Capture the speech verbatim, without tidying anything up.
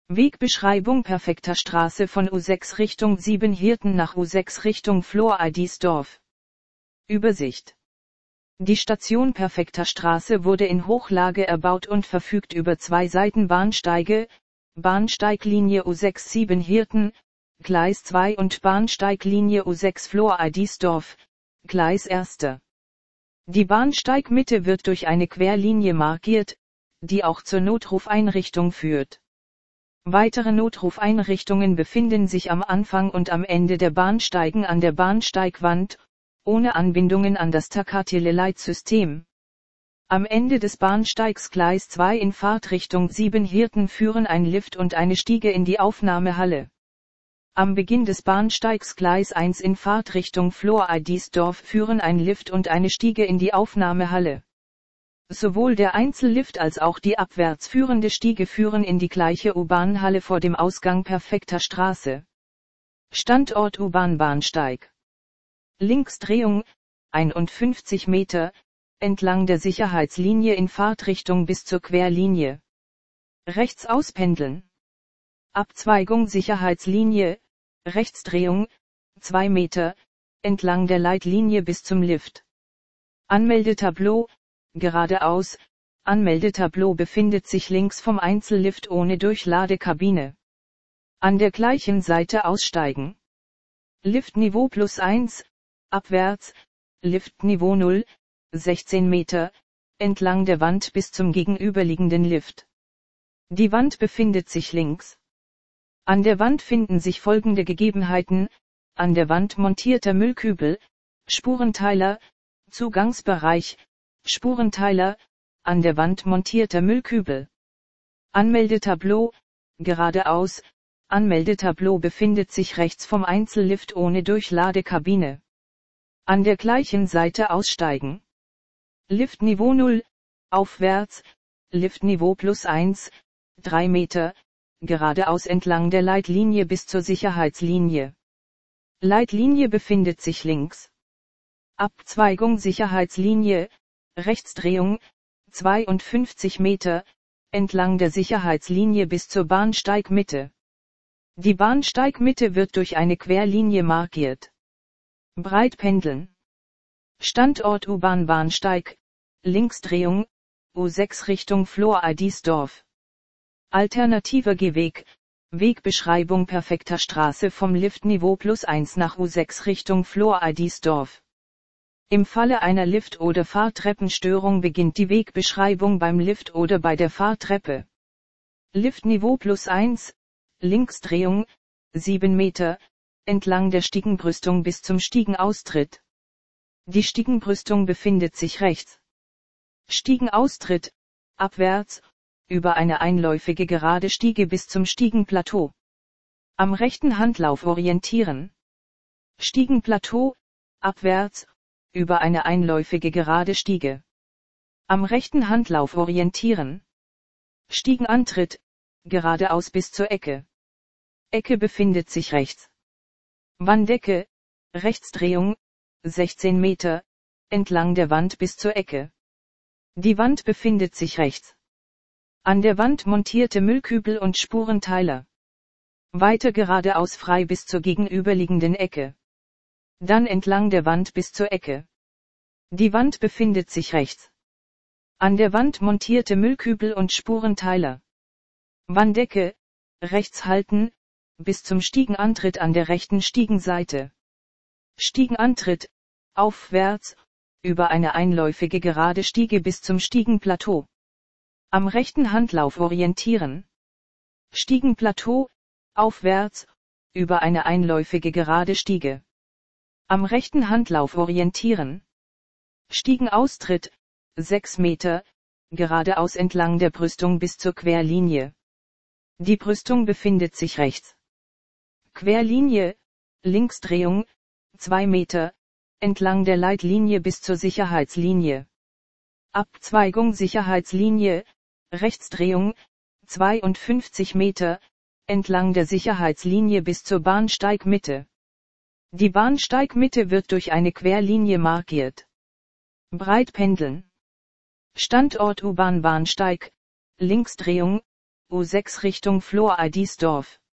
Wegbeschreibung perfekter Straße von U sechs Richtung Siebenhirten nach U sechs Richtung Flor-Eidisdorf. Übersicht. Die Station Perfekter Straße wurde in Hochlage erbaut und verfügt über zwei Seitenbahnsteige, Bahnsteiglinie U sechs Siebenhirten, Gleis zwei und Bahnsteiglinie U sechs Flor-Eidisdorf, Gleis eins. Die Bahnsteigmitte wird durch eine Querlinie markiert, die auch zur Notrufeinrichtung führt. Weitere Notrufeinrichtungen befinden sich am Anfang und am Ende der Bahnsteigen an der Bahnsteigwand, ohne Anbindungen an das Takateleleitsystem. Am Ende des Bahnsteigs Gleis zwei in Fahrtrichtung Siebenhirten führen ein Lift und eine Stiege in die Aufnahmehalle. Am Beginn des Bahnsteigs Gleis eins in Fahrtrichtung Flor-Eidisdorf führen ein Lift und eine Stiege in die Aufnahmehalle. Sowohl der Einzellift als auch die abwärts führende Stiege führen in die gleiche U-Bahn-Halle vor dem Ausgang Perfekter Straße. Standort U-Bahn-Bahnsteig. Linksdrehung, einundfünfzig Meter, entlang der Sicherheitslinie in Fahrtrichtung bis zur Querlinie. Rechts auspendeln. Abzweigung Sicherheitslinie, Rechtsdrehung, zwei Meter, entlang der Leitlinie bis zum Lift. Anmeldetableau, geradeaus, Anmeldetableau befindet sich links vom Einzellift ohne Durchladekabine. An der gleichen Seite aussteigen. Liftniveau plus eins, abwärts, Liftniveau null, sechzehn Meter, entlang der Wand bis zum gegenüberliegenden Lift. Die Wand befindet sich links. An der Wand finden sich folgende Gegebenheiten: an der Wand montierter Müllkübel, Spurenteiler, Zugangsbereich, Spurenteiler, an der Wand montierter Müllkübel. Anmeldetableau, geradeaus, Anmeldetableau befindet sich rechts vom Einzellift ohne Durchladekabine. An der gleichen Seite aussteigen. Liftniveau null, aufwärts, Liftniveau plus eins, drei Meter, geradeaus entlang der Leitlinie bis zur Sicherheitslinie. Leitlinie befindet sich links. Abzweigung Sicherheitslinie, Rechtsdrehung, zweiundfünfzig Meter, entlang der Sicherheitslinie bis zur Bahnsteigmitte. Die Bahnsteigmitte wird durch eine Querlinie markiert. Breitpendeln. Standort U-Bahn-Bahnsteig, Linksdrehung, U sechs Richtung Flor-Eidisdorf. Alternativer Gehweg, Wegbeschreibung Perfekter Straße vom Liftniveau plus eins nach U sechs Richtung Flor-Eidisdorf. Im Falle einer Lift- oder Fahrtreppenstörung beginnt die Wegbeschreibung beim Lift oder bei der Fahrtreppe. Liftniveau plus eins, Linksdrehung, sieben Meter, entlang der Stiegenbrüstung bis zum Stiegenaustritt. Die Stiegenbrüstung befindet sich rechts. Stiegenaustritt, abwärts, über eine einläufige gerade Stiege bis zum Stiegenplateau. Am rechten Handlauf orientieren. Stiegenplateau, abwärts, über eine einläufige gerade Stiege. Am rechten Handlauf orientieren. Stiegenantritt, geradeaus bis zur Ecke. Ecke befindet sich rechts. Wanddecke, Rechtsdrehung, sechzehn Meter, entlang der Wand bis zur Ecke. Die Wand befindet sich rechts. An der Wand montierte Müllkübel und Spurenteiler. Weiter geradeaus frei bis zur gegenüberliegenden Ecke. Dann entlang der Wand bis zur Ecke. Die Wand befindet sich rechts. An der Wand montierte Müllkübel und Spurenteiler. Wanddecke, rechts halten, bis zum Stiegenantritt an der rechten Stiegenseite. Stiegenantritt, aufwärts, über eine einläufige gerade Stiege bis zum Stiegenplateau. Am rechten Handlauf orientieren. Stiegenplateau, aufwärts, über eine einläufige gerade Stiege. Am rechten Handlauf orientieren. Stiegenaustritt, sechs Meter, geradeaus entlang der Brüstung bis zur Querlinie. Die Brüstung befindet sich rechts. Querlinie, Linksdrehung, zwei Meter, entlang der Leitlinie bis zur Sicherheitslinie. Abzweigung Sicherheitslinie, Rechtsdrehung, zweiundfünfzig Meter, entlang der Sicherheitslinie bis zur Bahnsteigmitte. Die Bahnsteigmitte wird durch eine Querlinie markiert. Breitpendeln. Standort U-Bahn-Bahnsteig, Linksdrehung, U sechs Richtung Flor-Eidisdorf.